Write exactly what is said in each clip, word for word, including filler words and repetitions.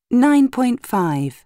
nine point five.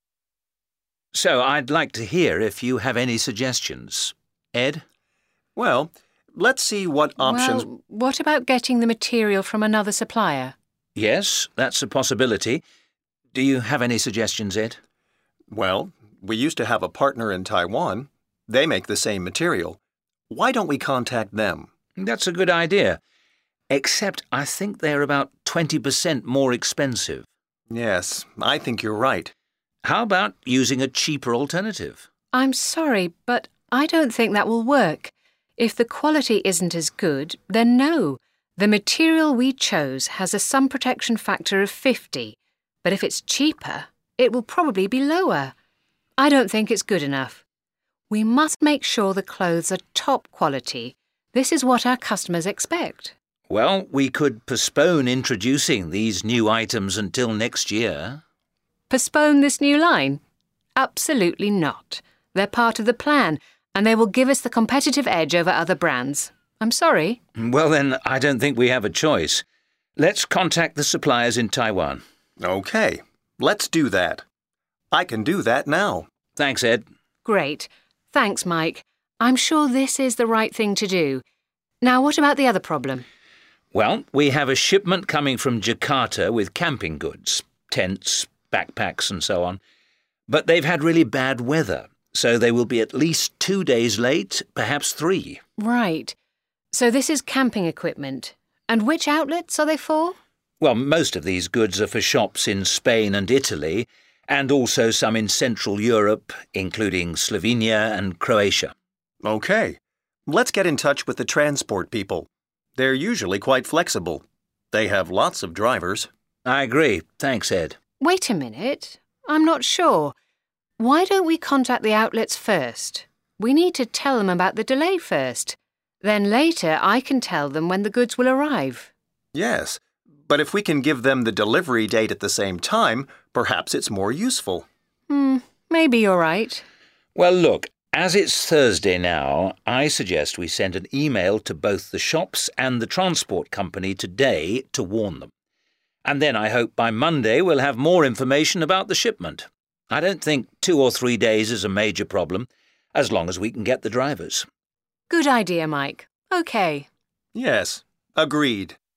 So I'd like to hear if you have any suggestions. Ed? Well, let's see what options... Well, what about getting the material from another supplier? Yes, that's a possibility. Do you have any suggestions, Ed? Well, we used to have a partner in Taiwan. They make the same material. Why don't we contact them? That's a good idea. Except I think they're about twenty percent more expensive. Yes, I think you're right. How about using a cheaper alternative? I'm sorry, but I don't think that will work. If the quality isn't as good, then no. The material we chose has a sun protection factor of fifty, but if it's cheaper, it will probably be lower. I don't think it's good enough. We must make sure the clothes are top quality. This is what our customers expect. Well, we could postpone introducing these new items until next year. Postpone this new line? Absolutely not. They're part of the plan, and they will give us the competitive edge over other brands. I'm sorry. Well, then, I don't think we have a choice. Let's contact the suppliers in Taiwan. Okay, let's do that. I can do that now. Thanks, Ed. Great. Thanks, Mike. I'm sure this is the right thing to do. Now, what about the other problem? Well, we have a shipment coming from Jakarta with camping goods, tents, backpacks and so on. But they've had really bad weather, so they will be at least two days late, perhaps three. Right. So this is camping equipment. And which outlets are they for? Well, most of these goods are for shops in Spain and Italy, and also some in Central Europe, including Slovenia and Croatia. Okay, let's get in touch with the transport people. They're usually quite flexible. They have lots of drivers. I agree. Thanks, Ed. Wait a minute. I'm not sure. Why don't we contact the outlets first? We need to tell them about the delay first. Then later I can tell them when the goods will arrive. Yes, but if we can give them the delivery date at the same time, perhaps it's more useful. Hmm, maybe you're right. Well, look, as it's Thursday now, I suggest we send an email to both the shops and the transport company today to warn them. And then I hope by Monday we'll have more information about the shipment. I don't think two or three days is a major problem, as long as we can get the drivers. Good idea, Mike. OK. Yes, agreed.